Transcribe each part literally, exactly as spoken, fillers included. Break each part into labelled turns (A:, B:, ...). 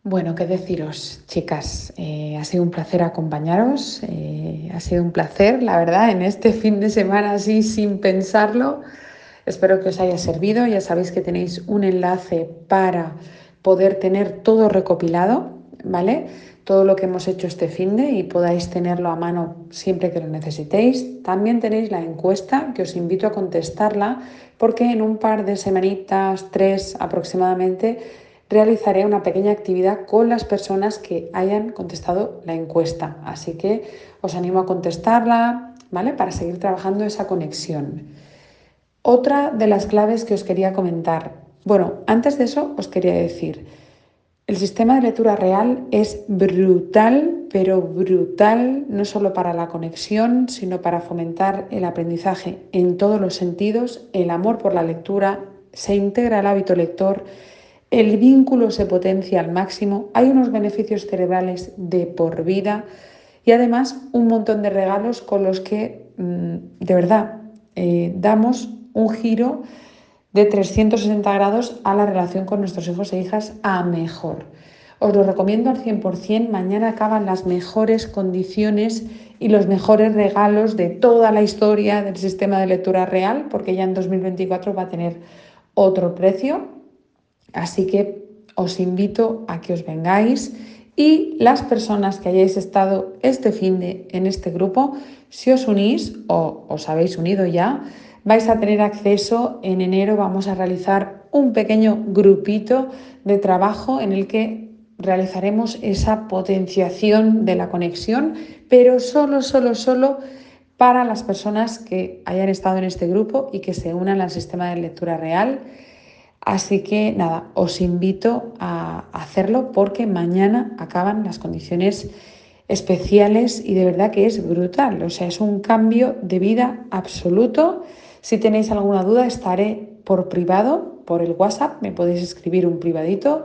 A: Bueno, qué deciros, chicas. Eh, ha sido un placer acompañaros. Eh, ha sido un placer, la verdad, en este fin de semana así sin pensarlo. Espero que os haya servido. Ya sabéis que tenéis un enlace para poder tener todo recopilado, ¿vale? Todo lo que hemos hecho este fin de y podáis tenerlo a mano siempre que lo necesitéis. También tenéis la encuesta que os invito a contestarla porque en un par de semanitas, tres aproximadamente, realizaré una pequeña actividad con las personas que hayan contestado la encuesta. Así que os animo a contestarla, ¿vale? Para seguir trabajando esa conexión. Otra de las claves que os quería comentar. Bueno, antes de eso os quería decir, el sistema de lectura real es brutal, pero brutal, no solo para la conexión, sino para fomentar el aprendizaje en todos los sentidos, el amor por la lectura, se integra el hábito lector, el vínculo se potencia al máximo, hay unos beneficios cerebrales de por vida y además un montón de regalos con los que de verdad eh, damos un giro de trescientos sesenta grados a la relación con nuestros hijos e hijas a mejor. Os lo recomiendo al cien por ciento. Mañana acaban las mejores condiciones y los mejores regalos de toda la historia del sistema de lectura real, porque ya en dos mil veinticuatro va a tener otro precio. Así que os invito a que os vengáis y las personas que hayáis estado este finde en este grupo, si os unís o os habéis unido ya, vais a tener acceso. En enero vamos a realizar un pequeño grupito de trabajo en el que realizaremos esa potenciación de la conexión, pero solo, solo, solo para las personas que hayan estado en este grupo y que se unan al sistema de lectura real. Así que nada, os invito a hacerlo porque mañana acaban las condiciones especiales y de verdad que es brutal. O sea, es un cambio de vida absoluto. Si tenéis alguna duda, estaré por privado, por el WhatsApp, me podéis escribir un privadito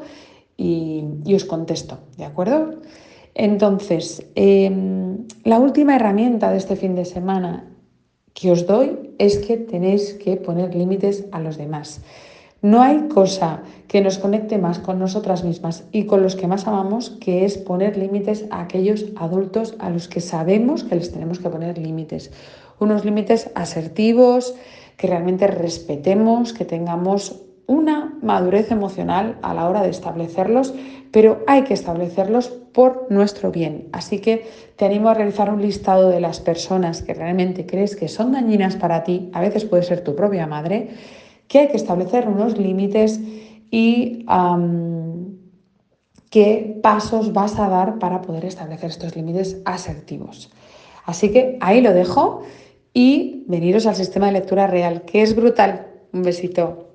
A: y, y os contesto, ¿de acuerdo? Entonces, eh, la última herramienta de este fin de semana que os doy es que tenéis que poner límites a los demás. No hay cosa que nos conecte más con nosotras mismas y con los que más amamos que es poner límites a aquellos adultos a los que sabemos que les tenemos que poner límites. Unos límites asertivos, que realmente respetemos, que tengamos una madurez emocional a la hora de establecerlos, pero hay que establecerlos por nuestro bien. Así que te animo a realizar un listado de las personas que realmente crees que son dañinas para ti, a veces puede ser tu propia madre, que hay que establecer unos límites y um, qué pasos vas a dar para poder establecer estos límites asertivos. Así que ahí lo dejo y veniros al sistema de lectura real, que es brutal. Un besito.